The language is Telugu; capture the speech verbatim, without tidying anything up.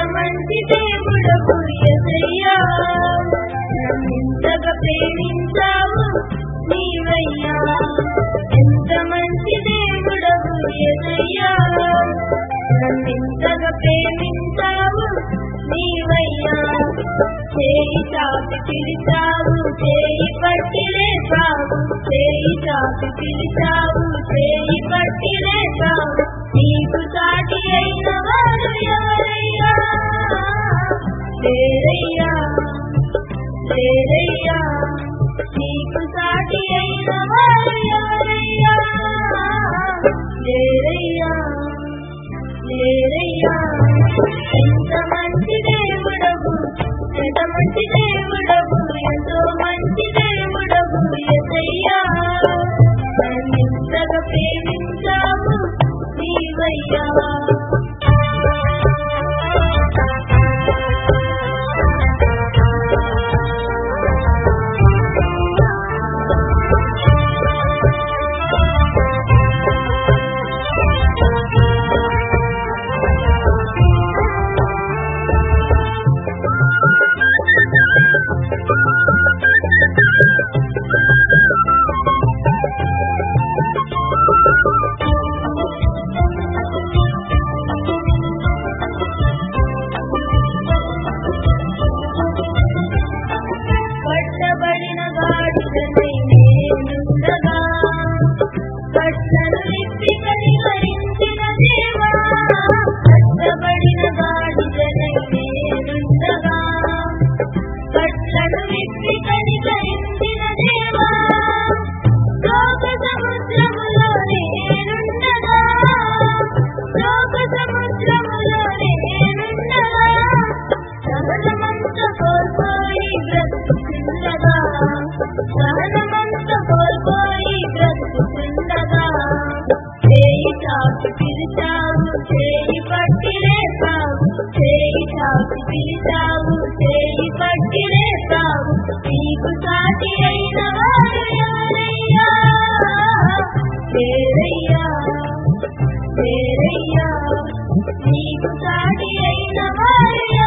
మంచి దేవుడవు యేసయ్యా, నన్నింతగా ప్రేమించావు నీవయ్యా. ఎంత మంచి దేవుడవు యేసయ్యా, నన్నింతగా ప్రేమించావు నీవయ్యా. చేయి చాపి పిలిచావు, చేయి పట్టి లేచావు, చేయి చాపి పిలిచావు, చేయి పట్టి లేచావు. నీకు సాటి అయిన వారు ఎవరయ్యా? లేరయ్యా, లేరయ్యా. నీకు సాటి అయిన వారు ఎవరయ్యా? లేరయ్యా, లేరయ్యా. ఎంత మంచి దేవుడవు, ఎంత మంచి దేవుడవు, ఎంతో మంచి దేవుడవు యేసయ్యా, నన్నింతగా ప్రేమించావు నీవయ్యా. పట్టబడిన గాడిదనై నేనుండగా, కట్టలు విప్పి కనికరించిన దేవా. పట్టబడిన గాడిదనై నేనుండగా, కట్టలు విప్పి కనికరించిన దేవా. లోక సముద్రములో నేనుండగా, లోక సముద్రములో నేనుండగా, సహనమంత కోల్పోయి బ్రతుకుతుండగా, సహనమంత కోల్పోయి బ్రతుకుతుండగా. చేయి చాపి పిలిచావు, చేయి పట్టి లేచావు, చేయి చాపి పిలిచావు, చేయి పట్టి లేచావు. నీకు సాటి అయిన వారు ఎవరయ్యా? లేరయ్యా, లేరయ్యా. నీకు సాటి అయిన వారు